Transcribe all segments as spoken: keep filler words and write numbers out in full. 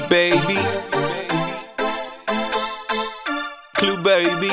baby. Clue baby.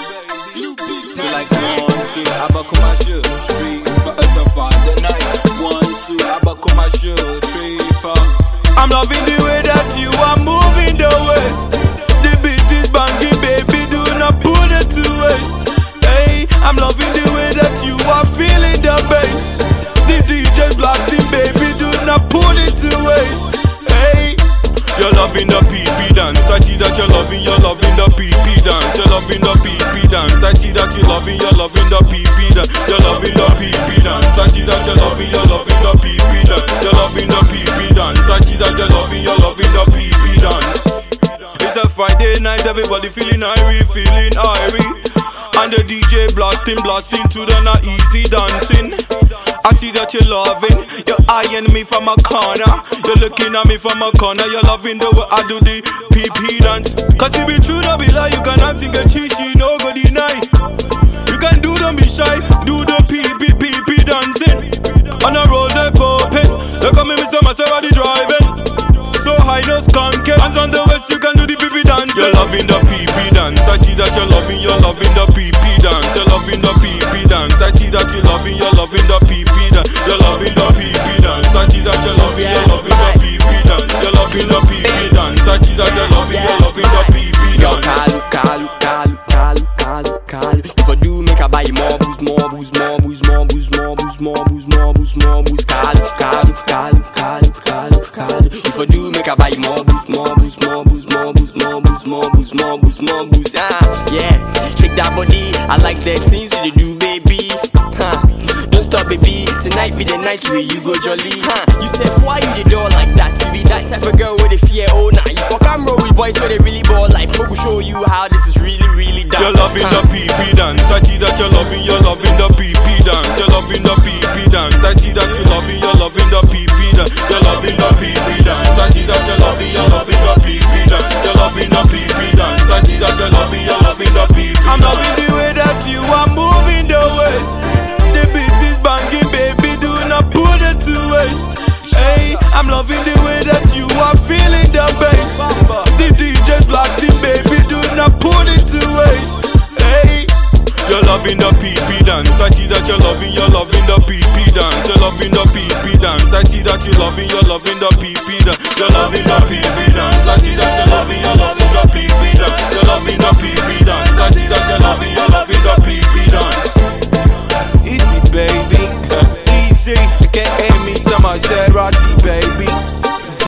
So like one, two, Abakumashu. Street for us on Friday night. One, two, Abakumashu. Three, four. I'm loving the way that you are moving the waist. The beat is banging, baby, do not put it to waste. Hey, I'm loving the way that you are feeling the bass. The D J's blasting, baby, do not put it to waste. Hey, you're loving the P P dance. I see that you're loving, you're loving the P P dance. You're loving the P P dance. I see that you're loving, you're loving the P P dance. You're loving the P P dance. I see that you're loving, you're loving the P P dance. You're loving the P P dance. I see that you're loving, you're loving the P P dance. It's a Friday night, everybody feeling irie, feeling irie. And the D J blasting, blasting to the not easy dancing. I see that you're loving, you're eyeing me from a corner. You're looking at me from a corner. You're loving the way I do the P P dance. Cause if it true, no be lie, you can act and get cheesy, no go deny. You can do the me shy, do the P P P P dancing. On a rose popping, look at me Mister Maserati driving. So high no skunking, hands on the waist, you can do the P P dance. You're loving the P P dance. I see that you're loving, you're loving the P P dance. You're loving the P P dance. I see that you're loving, you're loving the P P dance. You're loving the P P dance. I see that you're loving, you're loving the P P dance. You're loving the P P dance. I see that you're loving, you're loving the P P dance. Kalu, kalu, kalu, kalu, kalu, kalu. If I do make I buy more booze, more booze, more booze, more booze, more booze, more booze, more booze, more booze. Kalu, kalu, kalu, kalu, kalu, kalu. If I do make I buy more booze, more booze, more booze, more booze, more booze, more booze, more booze, more booze. Ah, yeah. Shake that body. I like the things you do, baby. Huh. Don't stop, baby. Tonight be the night where you go jolly. Huh. You said why you the door like that? You be that type of girl with a fear. Oh, nah. You fuck I'm roll with boys so they really ball like. We'll show you how this is really, really done. You're loving huh. the P P dance. I see that you're loving, you're loving the P P dance. You're loving the P P dance. I see that you're loving, you're loving the P P dance. You're loving the P P dance. I see that you're loving, you're loving the P P dance. You're loving the P P dance. I see that you're loving, you're loving the P P dance. I'm loving the way that you are moving the waist. The beat is banging, baby, do not put it to waste. Hey, I'm loving the way that you are feeling the bass. The D J's blasting, baby, do not put it to waste. Hey, you're loving the P P dance. I see that you're loving, you're loving the P P dance. You're loving the P P dance. I see that you're loving, you're loving the P P dance. You're loving the P P dance. I see that you're loving, you're loving the P P dance. You're loving the P P dance. I see that you're loving, you're loving the P P dance. Easy, baby, easy. You can't aim me, some Maserati.